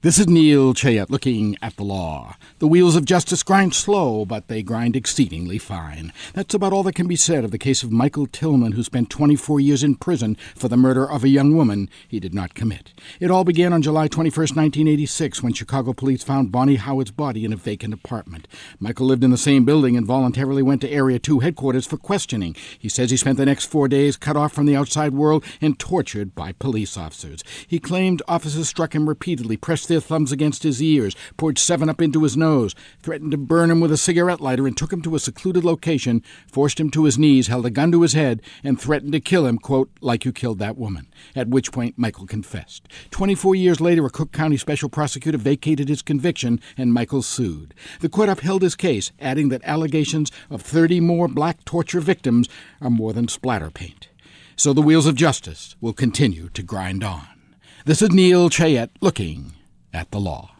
This is Neil Chayet looking at the law. The wheels of justice grind slow, but they grind exceedingly fine. That's about all that can be said of the case of Michael Tillman, who spent 24 years in prison for the murder of a young woman he did not commit. It all began on July 21st, 1986, when Chicago police found Bonnie Howard's body in a vacant apartment. Michael lived in the same building and voluntarily went to Area 2 headquarters for questioning. He says he spent the next 4 days cut off from the outside world and tortured by police officers. He claimed officers struck him repeatedly, pressed their thumbs against his ears, poured 7-Up into his nose, threatened to burn him with a cigarette lighter, and took him to a secluded location, forced him to his knees, held a gun to his head, and threatened to kill him, quote, like you killed that woman, at which point Michael confessed. 24 years later, a Cook County special prosecutor vacated his conviction, and Michael sued. The court upheld his case, adding that allegations of 30 more black torture victims are more than splatter paint. So the wheels of justice will continue to grind on. This is Neil Chayet looking at the law.